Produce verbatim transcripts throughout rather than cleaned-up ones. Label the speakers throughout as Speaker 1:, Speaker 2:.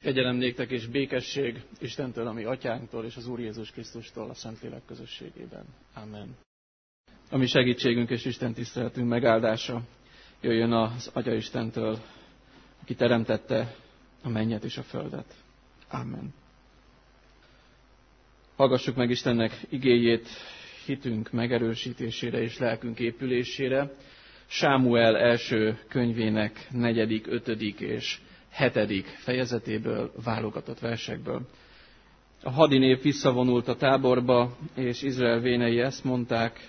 Speaker 1: Kegyelem néktek és békesség Istentől, a mi atyánktól, és az Úr Jézus Krisztustól a Szentlélek közösségében. Amen. A mi segítségünk és Isten tiszteletünk megáldása jöjjön az Atya Istentől, aki teremtette a mennyet és a földet. Amen. Hallgassuk meg Istennek igéjét hitünk megerősítésére és lelkünk épülésére. Sámuel első könyvének negyedik, ötödik és hetedik fejezetéből, válogatott versekből. A hadinép visszavonult a táborba, és Izrael vénei ezt mondták: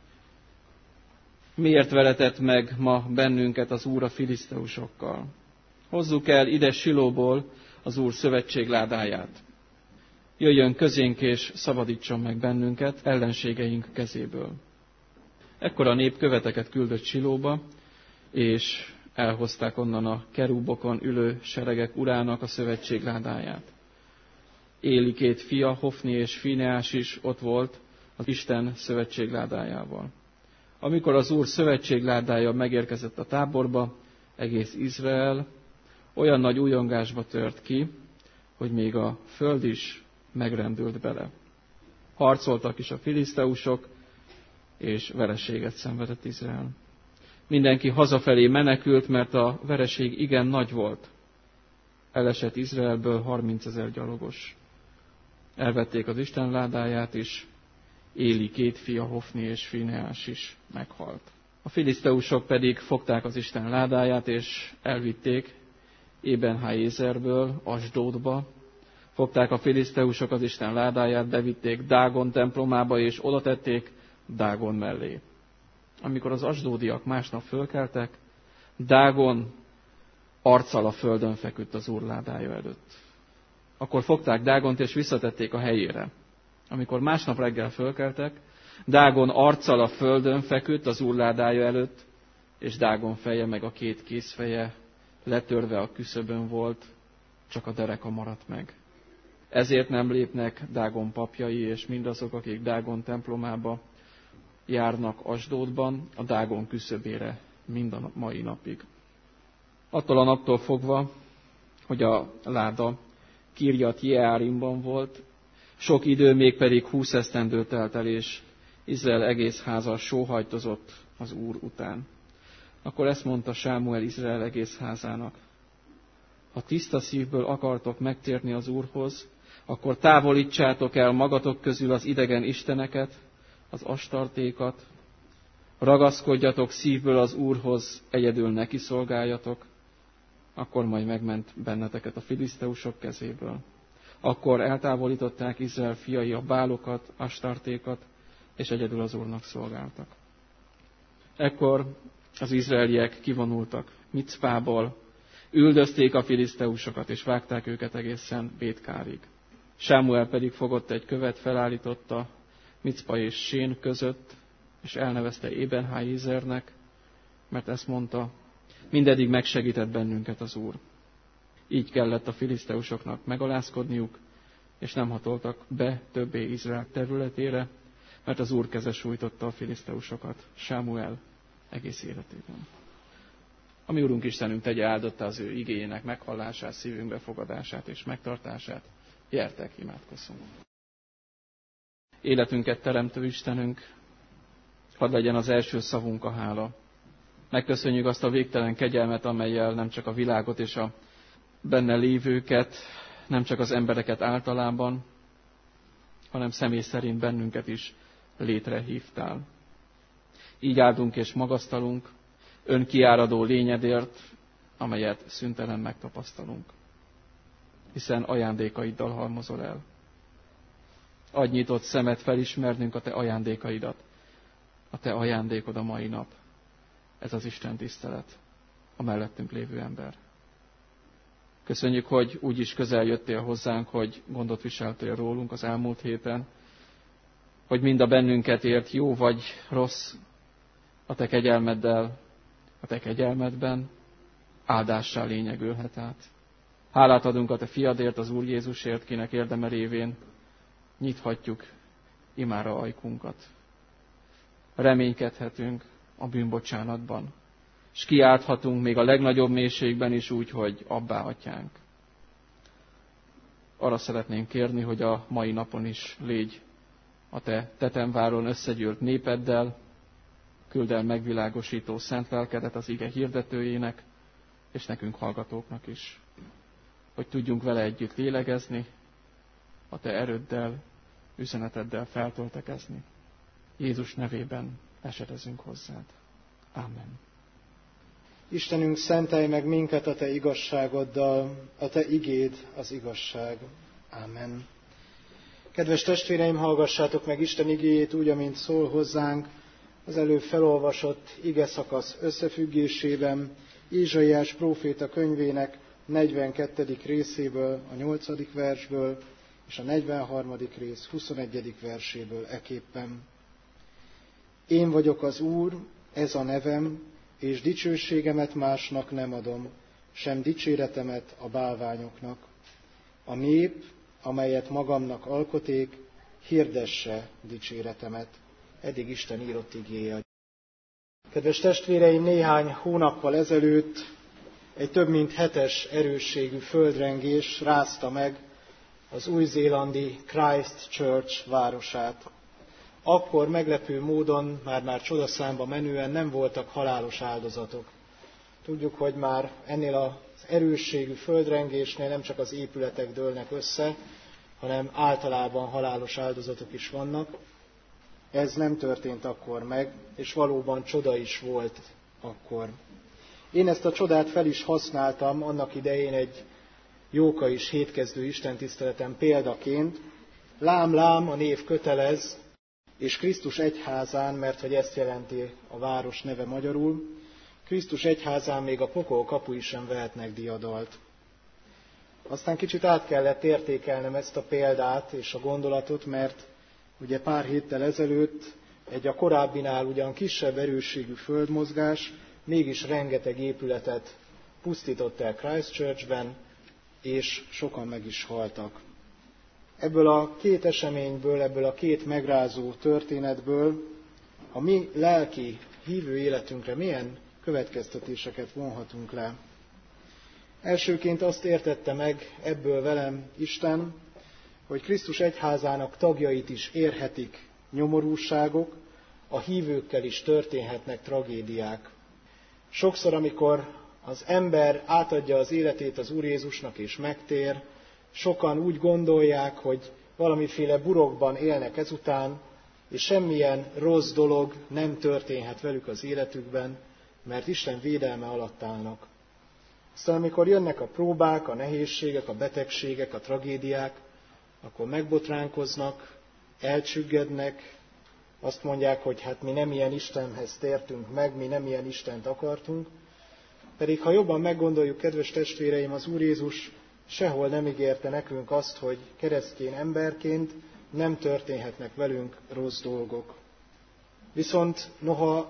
Speaker 1: miért veretett meg ma bennünket az Úr a filiszteusokkal? Hozzuk el ide Silóból az Úr szövetségládáját. Jöjjön közénk és szabadítson meg bennünket ellenségeink kezéből. Ekkor a nép követeket küldött Silóba, és elhozták onnan a kerúbokon ülő seregek urának a szövetségládáját. Éli két fia, Hofni és Fineás is ott volt az Isten szövetségládájával. Amikor az Úr szövetségládája megérkezett a táborba, egész Izrael olyan nagy újongásba tört ki, hogy még a föld is megrendült bele. Harcoltak is a filiszteusok, és vereséget szenvedett Izrael. Mindenki hazafelé menekült, mert a vereség igen nagy volt. Elesett Izraelből harmincezer gyalogos. Elvették az Isten ládáját is, Éli két fia, Hofni és Fineás is meghalt. A filiszteusok pedig fogták az Isten ládáját, és elvitték Ébenháézerből Asdódba. Fogták a filiszteusok az Isten ládáját, bevitték Dágon templomába, és oda tették Dágon mellé. Amikor az asdódiak másnap fölkeltek, Dágon arccal a földön feküdt az Úr ládája előtt. Akkor fogták Dágont, és visszatették a helyére. Amikor másnap reggel fölkeltek, Dágon arccal a földön feküdt az Úr ládája előtt, és Dágon feje meg a két kézfeje letörve a küszöbön volt, csak a dereka maradt meg. Ezért nem lépnek Dágon papjai, és mindazok, akik Dágon templomába járnak Asdódban, a Dágon küszöbére mind a mai napig. Attól a naptól fogva, hogy a láda Kirjat Jeárimban volt, sok idő, még pedig húsz esztendő telt el, és Izrael egész háza sóhajtozott az Úr után. Akkor ezt mondta Sámuel Izrael egész házának: ha tiszta szívből akartok megtérni az Úrhoz, akkor távolítsátok el magatok közül az idegen isteneket, az astartékat, ragaszkodjatok szívből az Úrhoz, egyedül neki szolgáljatok, akkor majd megment benneteket a filiszteusok kezéből. Akkor eltávolították Izrael fiai a bálokat, astartékat, és egyedül az Úrnak szolgáltak. Ekkor az izraeliek kivonultak Micpából, üldözték a filiszteusokat, és vágták őket egészen Bétkárig. Sámuel pedig fogott egy követ, felállította Micpa és Sén között, és elnevezte Ébenháézernek, mert ezt mondta: mindeddig megsegített bennünket az Úr. Így kellett a filiszteusoknak megalázkodniuk, és nem hatoltak be többé Izrael területére, mert az Úr keze sújtotta a filiszteusokat Sámuel egész életében. A mi Úrunk Istenünk tegye áldotta az ő igéjének meghallását, szívünk befogadását és megtartását. Gyertek, imádkozzunk! Életünket teremtő Istenünk, hadd legyen az első szavunk a hála. Megköszönjük azt a végtelen kegyelmet, amellyel nem csak a világot és a benne lévőket, nem csak az embereket általában, hanem személy szerint bennünket is létrehívtál. Így áldunk és magasztalunk önkiáradó lényedért, amelyet szüntelen megtapasztalunk, hiszen ajándékaiddal halmozol el. Adj nyitott szemet felismernünk a te ajándékaidat, a te ajándékod a mai nap. Ez az Isten tisztelet, a mellettünk lévő ember. Köszönjük, hogy úgy is közel jöttél hozzánk, hogy gondot viseltél rólunk az elmúlt héten, hogy mind a bennünket ért jó vagy rossz, a te kegyelmeddel, a te kegyelmedben áldássá lényegülhet át. Hálát adunk a te fiadért, az Úr Jézusért, kinek érdeme révén nyithatjuk imára ajkunkat. Reménykedhetünk a bűnbocsánatban, és kiálthatunk még a legnagyobb mélységben is úgy, hogy Abbá, Atyánk. arra szeretnénk kérni, hogy a mai napon is légy a te tetemváron összegyűlt népeddel, küld el megvilágosító szent lelkedet az ige hirdetőjének, és nekünk hallgatóknak is, hogy tudjunk vele együtt lélegezni, a te erőddel, üzeneteddel feltöltekezni. Jézus nevében esedezünk hozzád. Amen.
Speaker 2: Istenünk, szentelj meg minket a te igazságoddal, a te igéd az igazság. Amen. Kedves testvéreim, hallgassátok meg Isten igéjét úgy, amint szól hozzánk az előbb felolvasott ige szakasz összefüggésében, Ézsaiás próféta könyvének negyvenkettedik részéből, a nyolcadik versből, és a negyvenharmadik rész huszonegyedik verséből eképpen. Én vagyok az Úr, ez a nevem, és dicsőségemet másnak nem adom, sem dicséretemet a bálványoknak. A nép, amelyet magamnak alkoték, hirdesse dicséretemet. Eddig Isten írott igéje. Kedves testvéreim, néhány hónappal ezelőtt egy több mint hetes erősségű földrengés rázta meg az új-zélandi Christchurch városát. Akkor meglepő módon, már-már csodaszámba menően nem voltak halálos áldozatok. Tudjuk, hogy már ennél az erősségű földrengésnél nem csak az épületek dőlnek össze, hanem általában halálos áldozatok is vannak. Ez nem történt akkor meg, és valóban csoda is volt akkor. Én ezt a csodát fel is használtam annak idején egy jóka is hétkezdő istentiszteleten példaként. Lám, lám, a név kötelez, és Krisztus egyházán, mert hogy ezt jelenti a város neve magyarul, Krisztus egyházán még a pokol kapui sem vehetnek diadalt. Aztán kicsit át kellett értékelnem ezt a példát és a gondolatot, mert ugye pár héttel ezelőtt egy a korábbinál ugyan kisebb erősségű földmozgás mégis rengeteg épületet pusztított el Christchurchben, és sokan meg is haltak. Ebből a két eseményből, ebből a két megrázó történetből a mi lelki, hívő életünkre milyen következtetéseket vonhatunk le. Elsőként azt értette meg ebből velem Isten, hogy Krisztus egyházának tagjait is érhetik nyomorúságok, a hívőkkel is történhetnek tragédiák. Sokszor, amikor az ember átadja az életét az Úr Jézusnak és megtér, sokan úgy gondolják, hogy valamiféle burokban élnek ezután, és semmilyen rossz dolog nem történhet velük az életükben, mert Isten védelme alatt állnak. Aztán amikor jönnek a próbák, a nehézségek, a betegségek, a tragédiák, akkor megbotránkoznak, elcsüggednek, azt mondják, hogy hát mi nem ilyen Istenhez tértünk meg, mi nem ilyen Istent akartunk. Pedig ha jobban meggondoljuk, kedves testvéreim, az Úr Jézus sehol nem ígérte nekünk azt, hogy keresztény emberként nem történhetnek velünk rossz dolgok. Viszont noha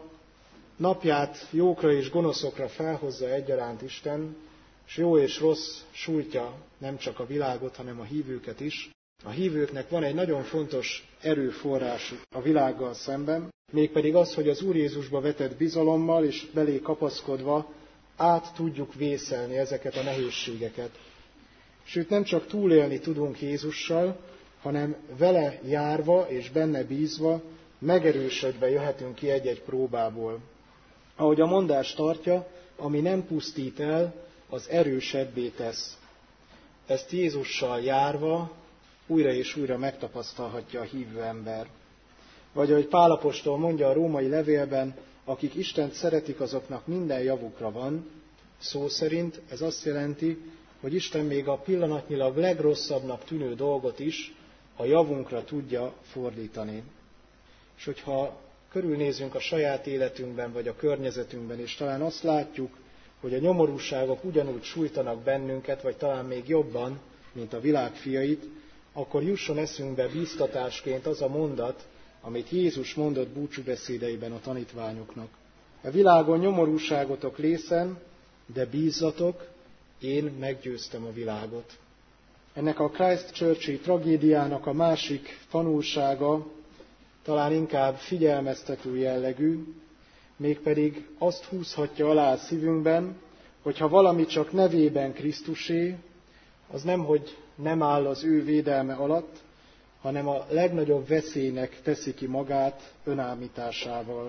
Speaker 2: napját jókra és gonoszokra felhozza egyaránt Isten, és jó és rossz sújtja nem csak a világot, hanem a hívőket is, a hívőknek van egy nagyon fontos erőforrásuk a világgal szemben, mégpedig az, hogy az Úr Jézusba vetett bizalommal és belé kapaszkodva át tudjuk vészelni ezeket a nehézségeket. Sőt, nem csak túlélni tudunk Jézussal, hanem vele járva és benne bízva, megerősödve jöhetünk ki egy-egy próbából. Ahogy a mondás tartja, ami nem pusztít el, az erősebbé tesz. Ezt Jézussal járva újra és újra megtapasztalhatja a hívő ember. Vagy ahogy Pál apostol mondja a római levélben, akik Istent szeretik, azoknak minden javukra van, szó szerint ez azt jelenti, hogy Isten még a pillanatnyilag legrosszabbnak tűnő dolgot is a javunkra tudja fordítani. És hogyha körülnézünk a saját életünkben, vagy a környezetünkben, és talán azt látjuk, hogy a nyomorúságok ugyanúgy sújtanak bennünket, vagy talán még jobban, mint a világ fiait, akkor jusson eszünkbe bíztatásként az a mondat, amit Jézus mondott búcsúbeszédeiben a tanítványoknak. A világon nyomorúságotok lészen, de bízzatok, én meggyőztem a világot. Ennek a Christchurch-i tragédiának a másik tanulsága talán inkább figyelmeztető jellegű, mégpedig azt húzhatja alá a szívünkben, hogy ha valami csak nevében Krisztusé, az nem, hogy nem áll az ő védelme alatt, hanem a legnagyobb veszélynek teszi ki magát önállításával.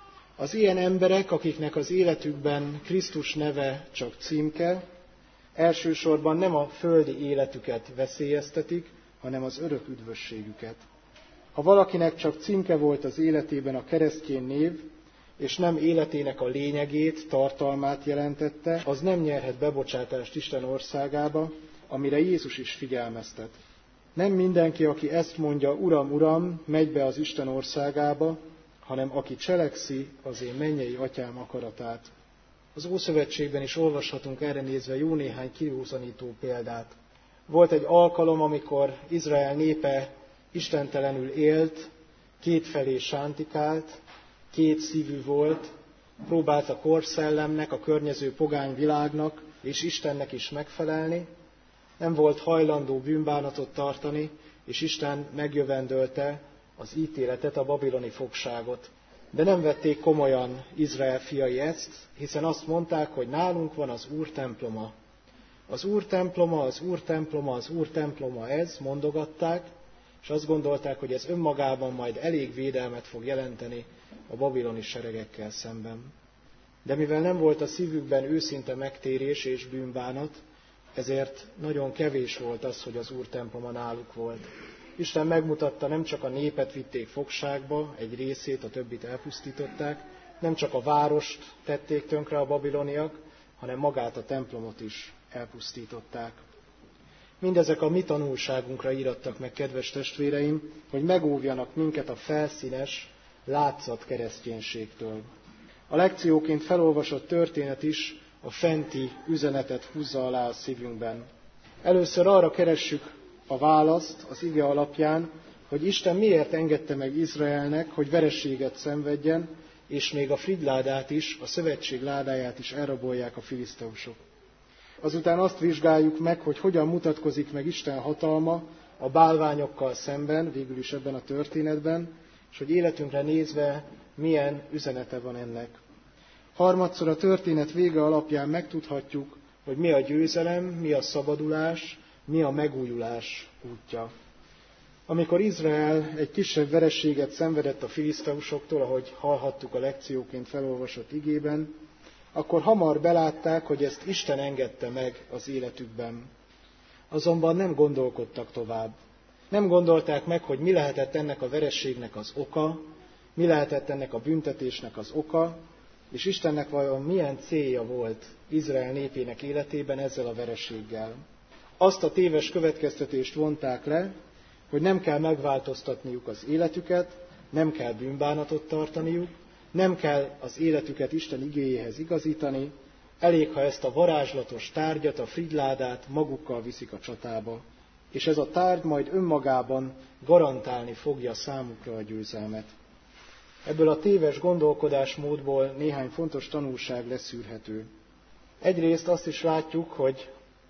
Speaker 2: Az ilyen emberek, akiknek az életükben Krisztus neve csak címke, elsősorban nem a földi életüket veszélyeztetik, hanem az örök üdvösségüket. Ha valakinek csak címke volt az életében a keresztény név, és nem életének a lényegét, tartalmát jelentette, az nem nyerhet bebocsátást Isten országába, amire Jézus is figyelmeztet. Nem mindenki, aki ezt mondja, Uram, Uram, megy be az Isten országába, hanem aki cselekszi az én mennyei atyám akaratát. Az Ószövetségben is olvashatunk erre nézve jó néhány kiúzanító példát. Volt egy alkalom, amikor Izrael népe istentelenül élt, kétfelé sántikált, két szívű volt, próbált a korszellemnek, a környező pogány világnak és Istennek is megfelelni, nem volt hajlandó bűnbánatot tartani, és Isten megjövendölte az ítéletet, a babiloni fogságot. De nem vették komolyan Izrael fiai ezt, hiszen azt mondták, hogy nálunk van az Úr temploma. Az Úr temploma, az Úr temploma, az Úr temploma ez, mondogatták, és azt gondolták, hogy ez önmagában majd elég védelmet fog jelenteni a babiloni seregekkel szemben. De mivel nem volt a szívükben őszinte megtérés és bűnbánat, ezért nagyon kevés volt az, hogy az Úr temploma náluk volt. Isten megmutatta, nem csak a népet vitték fogságba, egy részét, a többit elpusztították, nem csak a várost tették tönkre a babiloniak, hanem magát a templomot is elpusztították. Mindezek a mi tanulságunkra írattak meg, kedves testvéreim, hogy megóvjanak minket a felszínes, látszat kereszténységtől. A lekcióként felolvasott történet is a fenti üzenetet húzza alá a szívünkben. Először arra keressük a választ az ige alapján, hogy Isten miért engedte meg Izraelnek, hogy vereséget szenvedjen, és még a fridládát is, a szövetség ládáját is elrabolják a filiszteusok. Azután azt vizsgáljuk meg, hogy hogyan mutatkozik meg Isten hatalma a bálványokkal szemben, végül is ebben a történetben, és hogy életünkre nézve milyen üzenete van ennek. Harmadszor a történet vége alapján megtudhatjuk, hogy mi a győzelem, mi a szabadulás, mi a megújulás útja. Amikor Izrael egy kisebb vereséget szenvedett a filiszteusoktól, ahogy hallhattuk a lekcióként felolvasott igében, akkor hamar belátták, hogy ezt Isten engedte meg az életükben. Azonban nem gondolkodtak tovább. Nem gondolták meg, hogy mi lehetett ennek a vereségnek az oka, mi lehetett ennek a büntetésnek az oka, és Istennek vajon milyen célja volt Izrael népének életében ezzel a vereséggel. Azt a téves következtetést vonták le, hogy nem kell megváltoztatniuk az életüket, nem kell bűnbánatot tartaniuk, nem kell az életüket Isten igéjéhez igazítani, elég, ha ezt a varázslatos tárgyat, a fridládát magukkal viszik a csatába, és ez a tárgy majd önmagában garantálni fogja számukra a győzelmet. Ebből a téves gondolkodásmódból néhány fontos tanulság leszűrhető. Egyrészt azt is látjuk, hogy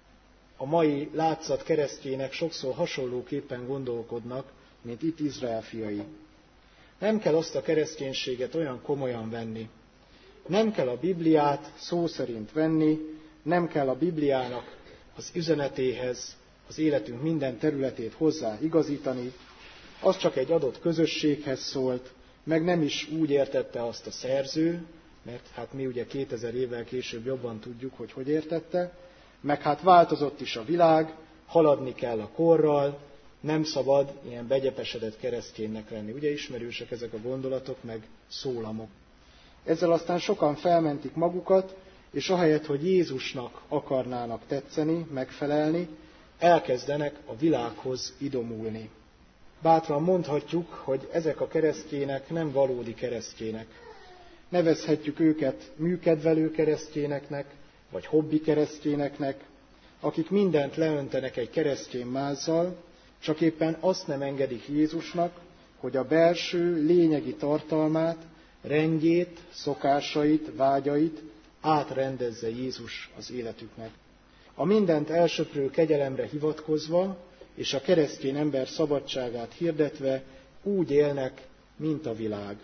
Speaker 2: a mai látszat keresztjének sokszor hasonlóképpen gondolkodnak, mint itt Izrael fiai. Nem kell azt a kereszténységet olyan komolyan venni. Nem kell a Bibliát szó szerint venni, nem kell a Bibliának az üzenetéhez az életünk minden területét hozzá igazítani, az csak egy adott közösséghez szólt, meg nem is úgy értette azt a szerző, mert hát mi ugye kétezer évvel később jobban tudjuk, hogy hogy értette, meg hát változott is a világ, haladni kell a korral, nem szabad ilyen begyepesedett kereszténynek lenni. Ugye ismerősek ezek a gondolatok, meg szólamok. Ezzel aztán sokan felmentik magukat, és ahelyett, hogy Jézusnak akarnának tetszeni, megfelelni, elkezdenek a világhoz idomulni. Bátran mondhatjuk, hogy ezek a keresztjének nem valódi keresztjének. Nevezhetjük őket műkedvelő keresztjéneknek, vagy hobbi keresztjéneknek, akik mindent leöntenek egy keresztény mázzal, csak éppen azt nem engedik Jézusnak, hogy a belső, lényegi tartalmát, rendjét, szokásait, vágyait átrendezze Jézus az életüknek. A mindent elsöprő kegyelemre hivatkozva, és a keresztény ember szabadságát hirdetve úgy élnek, mint a világ.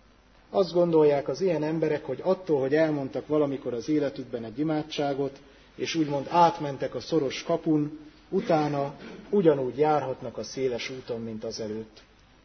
Speaker 2: Azt gondolják az ilyen emberek, hogy attól, hogy elmondtak valamikor az életükben egy imádságot, és úgymond átmentek a szoros kapun, utána ugyanúgy járhatnak a széles úton, mint azelőtt.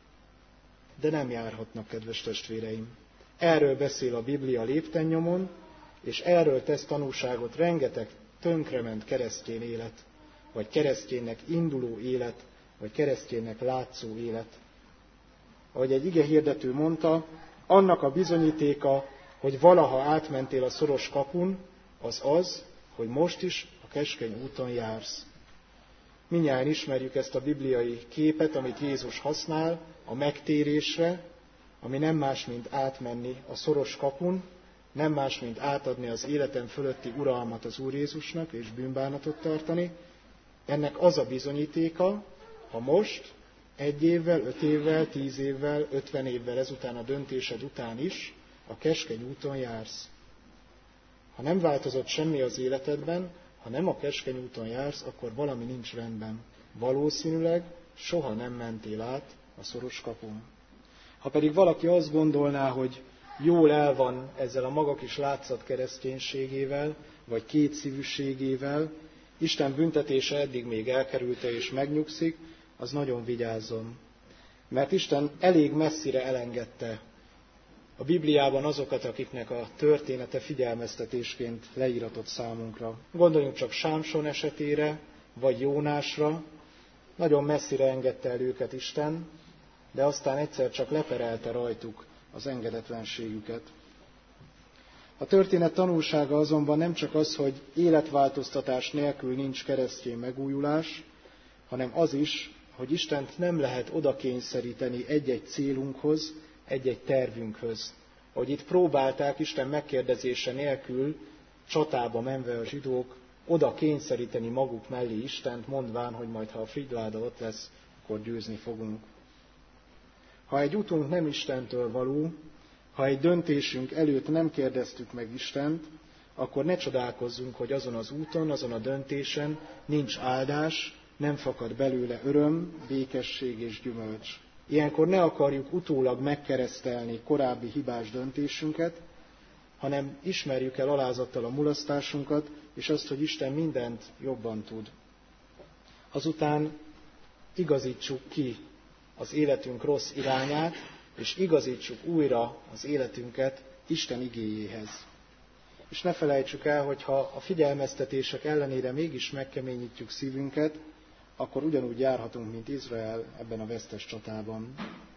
Speaker 2: De nem járhatnak, kedves testvéreim. Erről beszél a Biblia léptennyomon, és erről tesz tanúságot rengeteg tönkrement keresztény élet, vagy kereszténynek induló élet, vagy kereszténynek látszó élet. Ahogy egy igehirdető mondta, annak a bizonyítéka, hogy valaha átmentél a szoros kapun, az az, hogy most is a keskeny úton jársz. Mindnyájan ismerjük ezt a bibliai képet, amit Jézus használ a megtérésre, ami nem más, mint átmenni a szoros kapun, nem más, mint átadni az életem fölötti uralmat az Úr Jézusnak, és bűnbánatot tartani. Ennek az a bizonyítéka, ha most, egy évvel, öt évvel, tíz évvel, ötven évvel ezután a döntésed után is a keskeny úton jársz. Ha nem változott semmi az életedben, ha nem a keskeny úton jársz, akkor valami nincs rendben. Valószínűleg soha nem mentél át a szoros kapun. Ha pedig valaki azt gondolná, hogy jól el van ezzel a maga kis látszat kereszténységével, vagy kétszívűségével, Isten büntetése eddig még elkerülte és megnyugszik, az nagyon vigyázzon. Mert Isten elég messzire elengedte a Bibliában azokat, akiknek a története figyelmeztetésként leíratott számunkra. Gondoljunk csak Sámson esetére, vagy Jónásra. Nagyon messzire engedte el őket Isten, de aztán egyszer csak leperelte rajtuk az engedetlenségüket. A történet tanulsága azonban nem csak az, hogy életváltoztatás nélkül nincs keresztény megújulás, hanem az is, hogy Istent nem lehet oda kényszeríteni egy-egy célunkhoz, egy-egy tervünkhöz. Ahogy itt próbálták Isten megkérdezése nélkül, csatába menve a zsidók, oda kényszeríteni maguk mellé Istent, mondván, hogy majd ha a frigyláda ott lesz, akkor győzni fogunk. Ha egy utunk nem Istentől való, ha egy döntésünk előtt nem kérdeztük meg Istent, akkor ne csodálkozzunk, hogy azon az úton, azon a döntésen nincs áldás, nem fakad belőle öröm, békesség és gyümölcs. Ilyenkor ne akarjuk utólag megkeresztelni korábbi hibás döntésünket, hanem ismerjük el alázattal a mulasztásunkat, és azt, hogy Isten mindent jobban tud. Azután igazítsuk ki az életünk rossz irányát, és igazítsuk újra az életünket Isten igéjéhez. És ne felejtsük el, hogy ha a figyelmeztetések ellenére mégis megkeményítjük szívünket, akkor ugyanúgy járhatunk, mint Izrael ebben a vesztes csatában.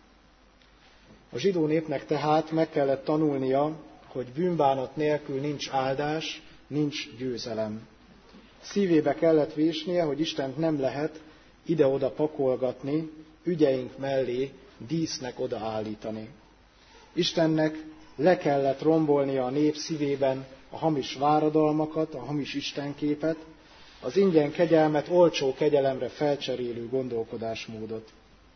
Speaker 2: A zsidó népnek tehát meg kellett tanulnia, hogy bűnbánat nélkül nincs áldás, nincs győzelem. Szívébe kellett vésnie, hogy Istent nem lehet ide-oda pakolgatni, ügyeink mellé dísznek odaállítani. Istennek le kellett rombolnia a nép szívében a hamis váradalmakat, a hamis istenképet, az ingyen kegyelmet olcsó kegyelemre felcserélő gondolkodásmódot.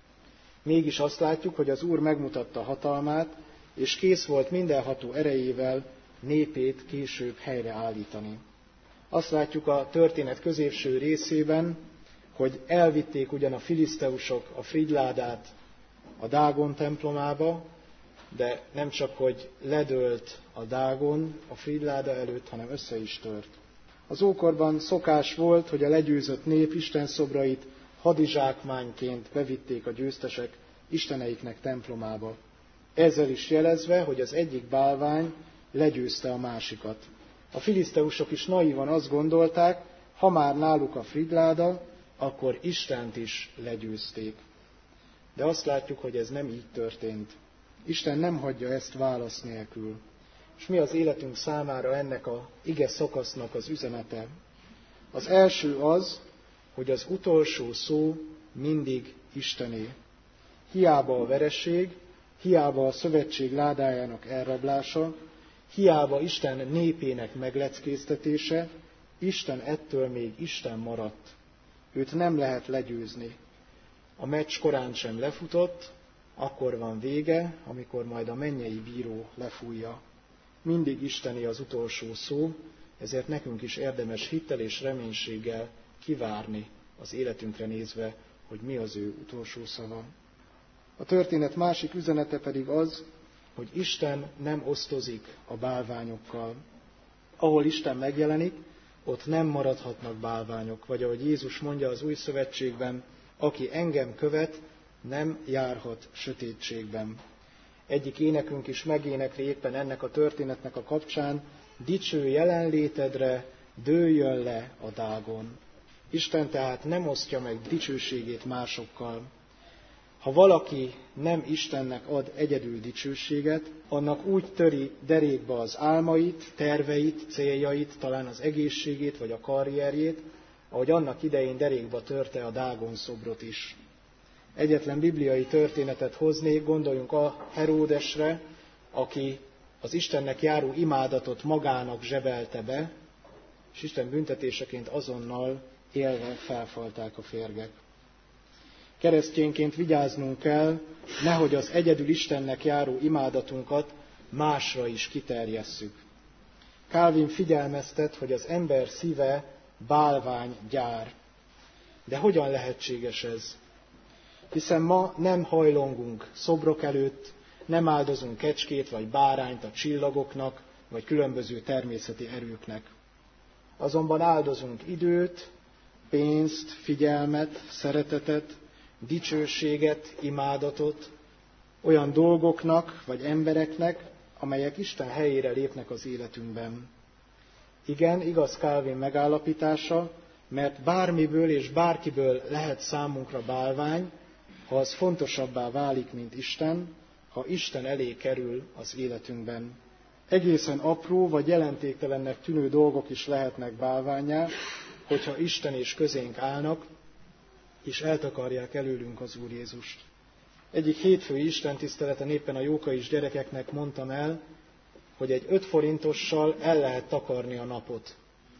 Speaker 2: Mégis azt látjuk, hogy az Úr megmutatta hatalmát, és kész volt mindenható erejével népét később helyreállítani. Azt látjuk a történet középső részében, hogy elvitték ugyan a filiszteusok a frigyládát a Dágon templomába, de nem csak, hogy ledőlt a Dágon a frigyláda előtt, hanem össze is tört. Az ókorban szokás volt, hogy a legyőzött nép Isten szobrait hadizsákmányként bevitték a győztesek isteneiknek templomába. Ezzel is jelezve, hogy az egyik bálvány legyőzte a másikat. A filiszteusok is naivan azt gondolták, ha már náluk a frigyláda, akkor Istent is legyőzték. De azt látjuk, hogy ez nem így történt. Isten nem hagyja ezt válasz nélkül. És mi az életünk számára ennek a ige szakasznak az üzenete? Az első az, hogy az utolsó szó mindig Istené. Hiába a vereség, hiába a szövetség ládájának elrablása, hiába Isten népének megleckéztetése, Isten ettől még Isten maradt. Őt nem lehet legyőzni. A meccs korán sem lefutott, akkor van vége, amikor majd a mennyei bíró lefújja. Mindig Isteni az utolsó szó, ezért nekünk is érdemes hittel és reménységgel kivárni az életünkre nézve, hogy mi az ő utolsó szava. A történet másik üzenete pedig az, hogy Isten nem osztozik a bálványokkal. Ahol Isten megjelenik, ott nem maradhatnak bálványok. Vagy ahogy Jézus mondja az Új Szövetségben, aki engem követ, nem járhat sötétségben. Egyik énekünk is megénekli éppen ennek a történetnek a kapcsán, dicső jelenlétedre dőljön le a dágon. Isten tehát nem osztja meg dicsőségét másokkal. Ha valaki nem Istennek ad egyedül dicsőséget, annak úgy töri derékba az álmait, terveit, céljait, talán az egészségét vagy a karrierjét, ahogy annak idején derékba törte a Dágon szobrot is. Egyetlen bibliai történetet hoznék, gondoljunk a Heródesre, aki az Istennek járó imádatot magának zsebelte be, és Isten büntetéseként azonnal élve felfalták a férgek. Keresztényként vigyáznunk kell, nehogy az egyedül Istennek járó imádatunkat másra is kiterjesszük. Calvin figyelmeztet, hogy az ember szíve bálványgyár. De hogyan lehetséges ez? Hiszen ma nem hajlongunk szobrok előtt, nem áldozunk kecskét vagy bárányt a csillagoknak, vagy különböző természeti erőknek. Azonban áldozunk időt, pénzt, figyelmet, szeretetet, dicsőséget, imádatot olyan dolgoknak vagy embereknek, amelyek Isten helyére lépnek az életünkben. Igen, igaz Calvin megállapítása, mert bármiből és bárkiből lehet számunkra bálvány, ha az fontosabbá válik, mint Isten, ha Isten elé kerül az életünkben. Egészen apró vagy jelentéktelennek tűnő dolgok is lehetnek bálvánnyá, hogyha Isten és közénk állnak, és eltakarják előlünk az Úr Jézust. Egyik hétfői istentiszteleten éppen a jókais gyerekeknek mondtam el, hogy egy öt forintossal el lehet takarni a napot.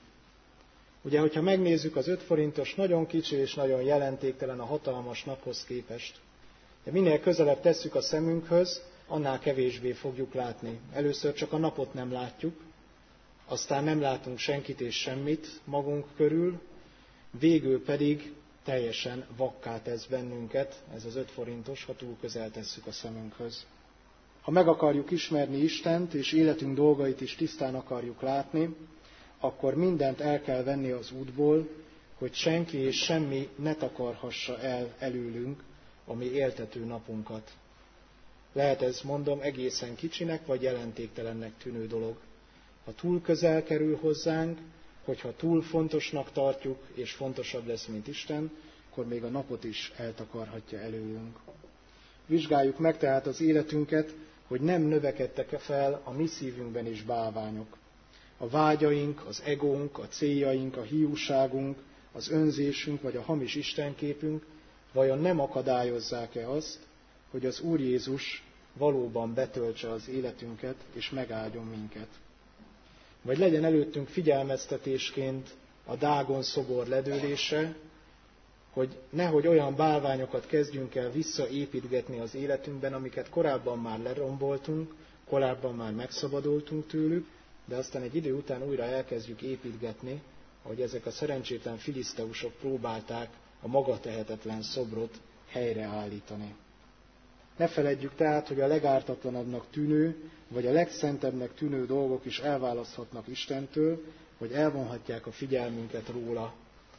Speaker 2: Ugye, hogyha megnézzük, az öt forintos nagyon kicsi és nagyon jelentéktelen a hatalmas naphoz képest. De minél közelebb tesszük a szemünkhöz, annál kevésbé fogjuk látni. Először csak a napot nem látjuk, aztán nem látunk senkit és semmit magunk körül, végül pedig teljesen vakká tesz bennünket, ez az öt forintos, ha túl közel tesszük a szemünkhöz. Ha meg akarjuk ismerni Istent, és életünk dolgait is tisztán akarjuk látni, akkor mindent el kell venni az útból, hogy senki és semmi ne takarhassa el előlünk a mi éltető napunkat. Lehet ez, mondom, egészen kicsinek vagy jelentéktelennek tűnő dolog. Ha túl közel kerül hozzánk, hogyha túl fontosnak tartjuk, és fontosabb lesz, mint Isten, akkor még a napot is eltakarhatja előlünk. Vizsgáljuk meg tehát az életünket, hogy nem növekedtek-e fel a mi szívünkben is bálványok. A vágyaink, az egónk, a céljaink, a hiúságunk, az önzésünk vagy a hamis istenképünk vajon nem akadályozzák-e azt, hogy az Úr Jézus valóban betöltse az életünket és megáldjon minket. Vagy legyen előttünk figyelmeztetésként a Dágon szobor ledőlése, hogy nehogy olyan bálványokat kezdjünk el visszaépítgetni az életünkben, amiket korábban már leromboltunk, korábban már megszabadultunk tőlük, de aztán egy idő után újra elkezdjük építgetni, ahogy ezek a szerencsétlen filiszteusok próbálták a magatehetetlen szobrot helyreállítani. Ne feledjük tehát, hogy a legártatlanabbnak tűnő, vagy a legszentebbnek tűnő dolgok is elválaszthatnak Istentől, vagy elvonhatják a figyelmünket róla.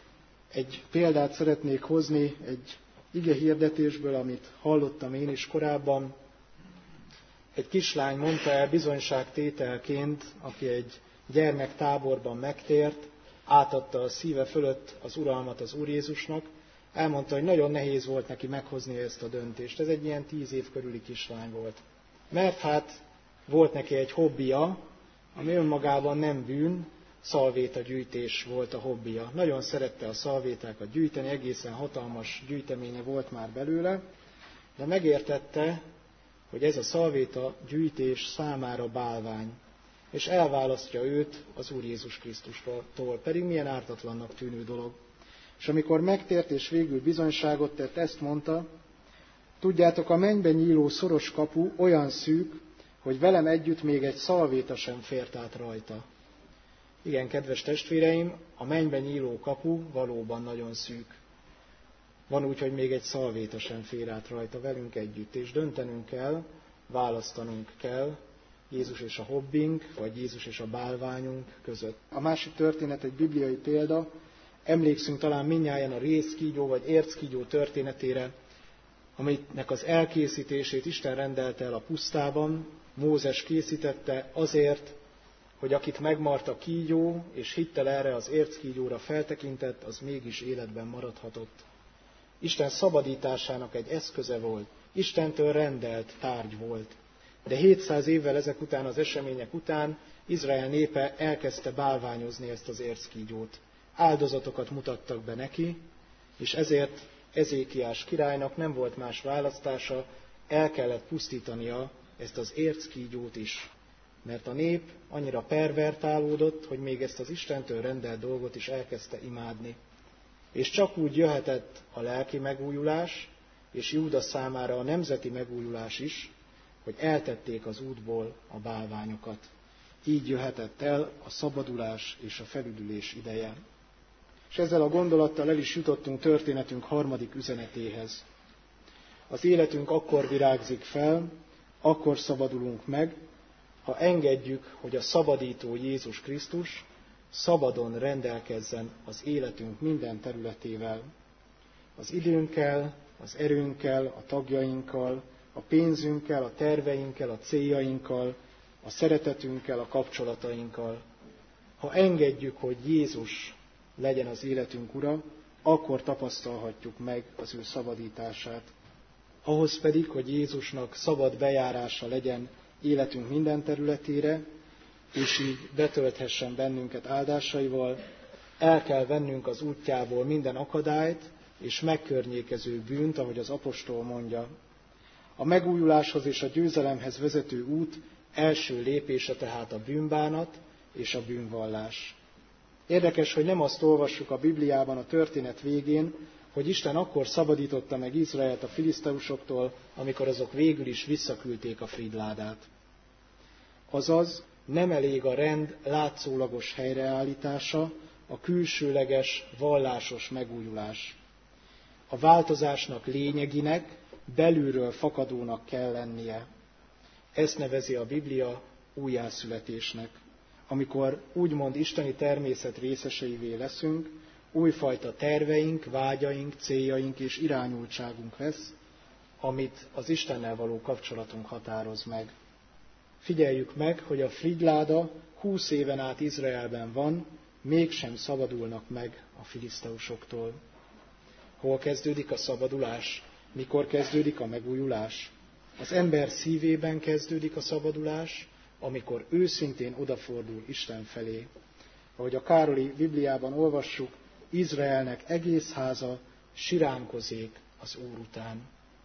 Speaker 2: Egy példát szeretnék hozni egy ige hirdetésből, amit hallottam én is korábban. Egy kislány mondta el bizonyságtételként, aki egy gyermektáborban megtért, átadta a szíve fölött az uralmat az Úr Jézusnak, elmondta, hogy nagyon nehéz volt neki meghozni ezt a döntést. Ez egy ilyen tíz év körüli kislány volt. Mert hát volt neki egy hobbija, ami önmagában nem bűn, szalvétagyűjtés volt a hobbija. Nagyon szerette a szalvétákat gyűjteni, egészen hatalmas gyűjteménye volt már belőle, de megértette, hogy ez a szalvéta gyűjtés számára bálvány, és elválasztja őt az Úr Jézus Krisztustól, pedig milyen ártatlannak tűnő dolog. És amikor megtért és végül bizonyságot tett, ezt mondta, tudjátok, a mennybe nyíló szoros kapu olyan szűk, hogy velem együtt még egy szalvéta sem fért át rajta. Igen, kedves testvéreim, a mennybe nyíló kapu valóban nagyon szűk. Van úgy, hogy még egy szalvéta sem fér át rajta velünk együtt, és döntenünk kell, választanunk kell, Jézus és a hobbink, vagy Jézus és a bálványunk között. A másik történet egy bibliai példa. Emlékszünk talán mindnyájan a rézkígyó vagy érckígyó történetére, aminek az elkészítését Isten rendelte el a pusztában. Mózes készítette azért, hogy akit megmart a kígyó, és hittel erre az érckígyóra feltekintett, az mégis életben maradhatott. Isten szabadításának egy eszköze volt, Istentől rendelt tárgy volt. De hétszáz évvel ezek után, az események után Izrael népe elkezdte bálványozni ezt az érckígyót. Áldozatokat mutattak be neki, és ezért Ezékiás királynak nem volt más választása, el kellett pusztítania ezt az érckígyót is. Mert a nép annyira pervertálódott, hogy még ezt az Istentől rendelt dolgot is elkezdte imádni. És csak úgy jöhetett a lelki megújulás, és Júda számára a nemzeti megújulás is, hogy eltették az útból a bálványokat. Így jöhetett el a szabadulás és a felüdülés ideje. És ezzel a gondolattal el is jutottunk történetünk harmadik üzenetéhez. Az életünk akkor virágzik fel, akkor szabadulunk meg, ha engedjük, hogy a szabadító Jézus Krisztus szabadon rendelkezzen az életünk minden területével. Az időnkkel, az erőnkkel, a tagjainkkal, a pénzünkkel, a terveinkkel, a céljainkkal, a szeretetünkkel, a kapcsolatainkkal. Ha engedjük, hogy Jézus legyen az életünk ura, akkor tapasztalhatjuk meg az ő szabadítását. Ahhoz pedig, hogy Jézusnak szabad bejárása legyen életünk minden területére, és így betölthessen bennünket áldásaival, el kell vennünk az útjából minden akadályt és megkörnyékező bűnt, ahogy az apostol mondja. A megújuláshoz és a győzelemhez vezető út első lépése tehát a bűnbánat és a bűnvallás. Érdekes, hogy nem azt olvassuk a Bibliában a történet végén, hogy Isten akkor szabadította meg Izraelt a filiszteusoktól, amikor azok végül is visszaküldték a frídládát. Azaz, nem elég a rend látszólagos helyreállítása, a külsőleges, vallásos megújulás. A változásnak lényeginek, belülről fakadónak kell lennie. Ezt nevezi a Biblia újjászületésnek. Amikor úgymond isteni természet részeseivé leszünk, újfajta terveink, vágyaink, céljaink és irányultságunk lesz, amit az Istennel való kapcsolatunk határoz meg. Figyeljük meg, hogy a frídláda húsz éven át Izraelben van, mégsem szabadulnak meg a filiszteusoktól. Hol kezdődik a szabadulás? Mikor kezdődik a megújulás? Az ember szívében kezdődik a szabadulás, amikor őszintén odafordul Isten felé. Ahogy a Károli Bibliában olvassuk, Izraelnek egész háza siránkozik az Úr után.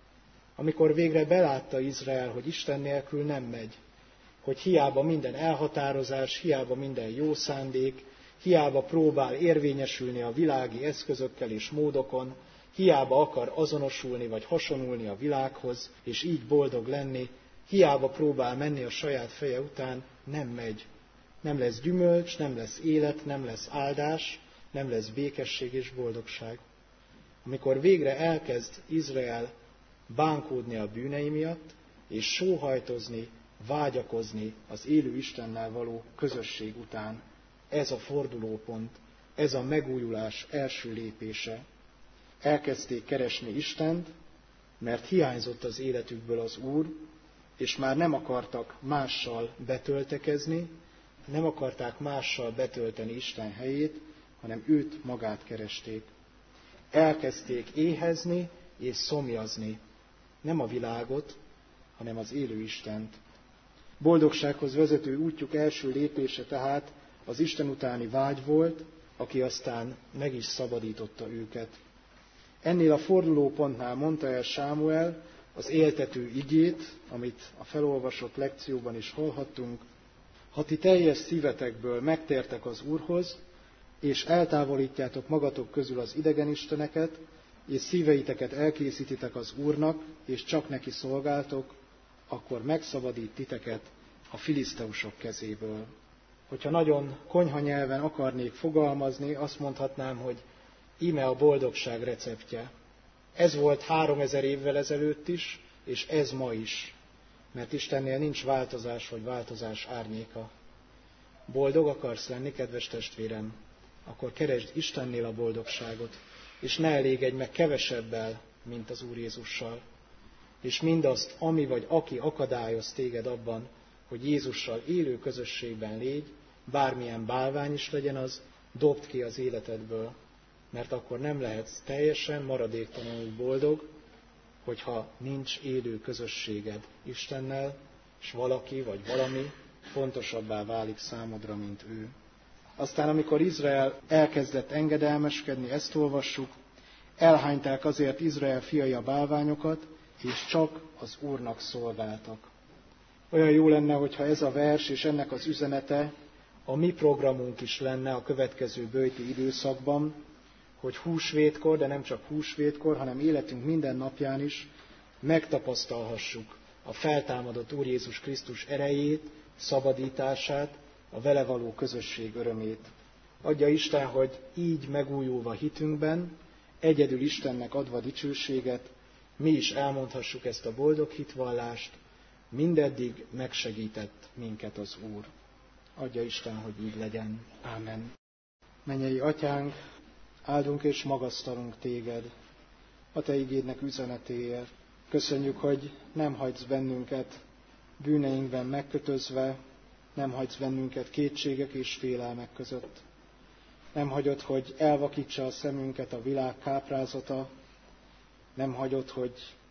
Speaker 2: Amikor végre belátta Izrael, hogy Isten nélkül nem megy, hogy hiába minden elhatározás, hiába minden jó szándék, hiába próbál érvényesülni a világi eszközökkel és módokon, hiába akar azonosulni vagy hasonulni a világhoz, és így boldog lenni, hiába próbál menni a saját feje után, nem megy. Nem lesz gyümölcs, nem lesz élet, nem lesz áldás, nem lesz békesség és boldogság. Amikor végre elkezd Izrael bánkódni a bűnei miatt, és sóhajtozni, vágyakozni az élő Istennel való közösség után, ez a fordulópont, ez a megújulás első lépése. Elkezdték keresni Istent, mert hiányzott az életükből az Úr, és már nem akartak mással betöltekezni, nem akarták mással betölteni Isten helyét, hanem őt magát keresték. Elkezdték éhezni és szomjazni, nem a világot, hanem az élő Istent. Boldogsághoz vezető útjuk első lépése tehát az Isten utáni vágy volt, aki aztán meg is szabadította őket. Ennél a fordulópontnál mondta el Sámuel az éltető igét, amit a felolvasott lekcióban is hallhattunk. Ha ti teljes szívetekből megtértek az Úrhoz, és eltávolítjátok magatok közül az idegenisteneket, és szíveiteket elkészítitek az Úrnak, és csak neki szolgáltok, akkor megszabadít titeket a filiszteusok kezéből. Hogyha nagyon konyha nyelven akarnék fogalmazni, azt mondhatnám, hogy íme a boldogság receptje. Ez volt háromezer évvel ezelőtt is, és ez ma is. mert Istennél nincs változás vagy változás árnyéka. Boldog akarsz lenni, kedves testvérem? Akkor keresd Istennél a boldogságot, és ne elégedj meg kevesebbel, mint az Úr Jézussal. És mindazt, ami vagy aki akadályoz téged abban, hogy Jézussal élő közösségben légy, bármilyen bálvány is legyen az, dobd ki az életedből, mert akkor nem lehetsz teljesen, maradéktalanul boldog, hogyha nincs élő közösséged Istennel, és valaki vagy valami fontosabbá válik számodra, mint ő. Aztán, amikor Izrael elkezdett engedelmeskedni, ezt olvassuk, elhányták azért Izrael fiai a bálványokat, és csak az Úrnak szolgáltak. Olyan jó lenne, hogyha ez a vers és ennek az üzenete a mi programunk is lenne a következő böjti időszakban, hogy húsvétkor, de nem csak húsvétkor, hanem életünk minden napján is megtapasztalhassuk a feltámadott Úr Jézus Krisztus erejét, szabadítását, a vele való közösség örömét. Adja Isten, hogy így megújulva hitünkben, egyedül Istennek adva dicsőséget, mi is elmondhassuk ezt a boldog hitvallást, mindeddig megsegített minket az Úr. Adja Isten, hogy így legyen. Ámen. Mennyei Atyánk, áldunk és magasztalunk Téged a Te igédnek üzenetéért. Köszönjük, hogy nem hagysz bennünket bűneinkben megkötözve, nem hagysz bennünket kétségek és félelmek között. Nem hagyod, hogy elvakítsa a szemünket a világ káprázata, nem hagyod, hogy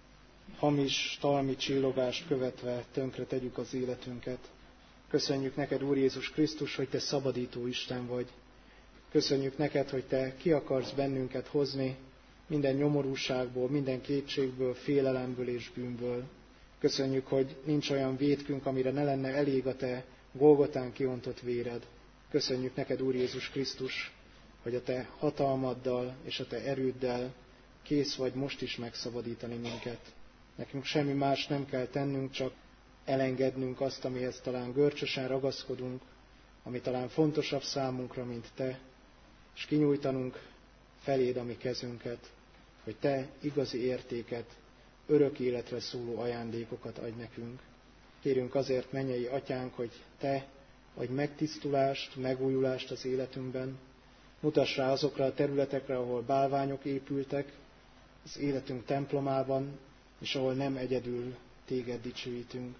Speaker 2: hamis, talmi csillogást követve tönkre tegyük az életünket. Köszönjük neked, Úr Jézus Krisztus, hogy Te szabadító Isten vagy. Köszönjük neked, hogy Te ki akarsz bennünket hozni minden nyomorúságból, minden kétségből, félelemből és bűnből. Köszönjük, hogy nincs olyan vétkünk, amire ne lenne elég a Te Golgotán kiontott véred. Köszönjük neked, Úr Jézus Krisztus, hogy a Te hatalmaddal és a Te erőddel kész vagy most is megszabadítani minket. Nekünk semmi más nem kell tennünk, csak elengednünk azt, amihez talán görcsösen ragaszkodunk, ami talán fontosabb számunkra, mint Te, és kinyújtanunk feléd a mi kezünket, hogy Te igazi értéket, örök életre szóló ajándékokat adj nekünk. Kérünk azért, mennyei Atyánk, hogy Te adj megtisztulást, megújulást az életünkben, mutass rá azokra a területekre, ahol bálványok épültek, az életünk templomában, és ahol nem egyedül Téged dicsőítünk.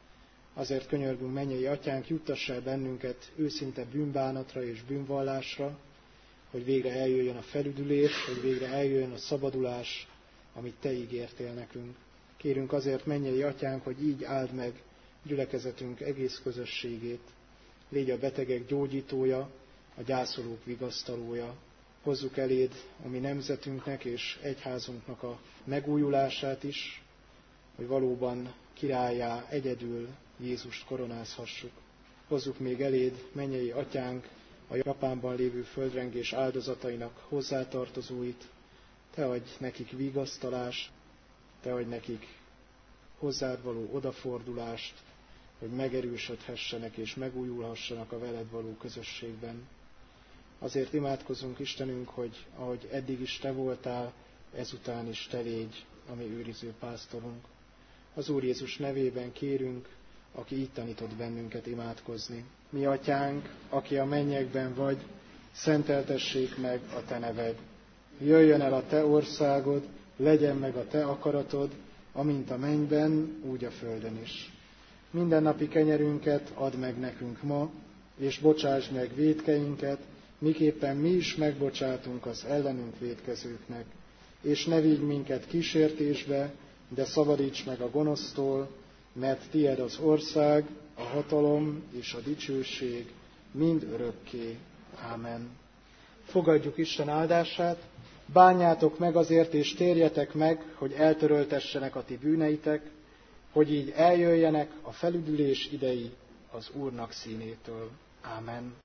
Speaker 2: Azért könyörgünk, mennyei Atyánk, juttass el bennünket őszinte bűnbánatra és bűnvallásra, hogy végre eljöjjön a felüdülés, hogy végre eljöjjön a szabadulás, amit Te ígértél nekünk. Kérünk azért, mennyei Atyánk, hogy így áld meg gyülekezetünk egész közösségét. Légy a betegek gyógyítója, a gyászolók vigasztalója. Hozzuk eléd a mi nemzetünknek és egyházunknak a megújulását is, hogy valóban királlyá egyedül Jézust koronázhassuk. Hozzuk még eléd, mennyei Atyánk, a Japánban lévő földrengés áldozatainak hozzátartozóit. Te adj nekik vigasztalást, Te adj nekik hozzád való odafordulást, hogy megerősödhessenek és megújulhassanak a veled való közösségben. Azért imádkozunk, Istenünk, hogy ahogy eddig is Te voltál, ezután is Te légy a mi őriző pásztorunk. Az Úr Jézus nevében kérünk, aki így tanított bennünket imádkozni. Mi Atyánk, aki a mennyekben vagy, szenteltessék meg a Te neved. Jöjjön el a Te országod, legyen meg a Te akaratod, amint a mennyben, úgy a földön is. Mindennapi kenyerünket add meg nekünk ma, és bocsásd meg vétkeinket, miképpen mi is megbocsátunk az ellenünk vétkezőknek. És ne vigy minket kísértésbe, de szabadíts meg a gonosztól, mert tied az ország, a hatalom és a dicsőség mind örökké. Ámen. Fogadjuk Isten áldását, bánjátok meg azért, és térjetek meg, hogy eltöröltessenek a ti bűneitek, hogy így eljöjjenek a felüdülés idei az Úrnak színétől. Ámen.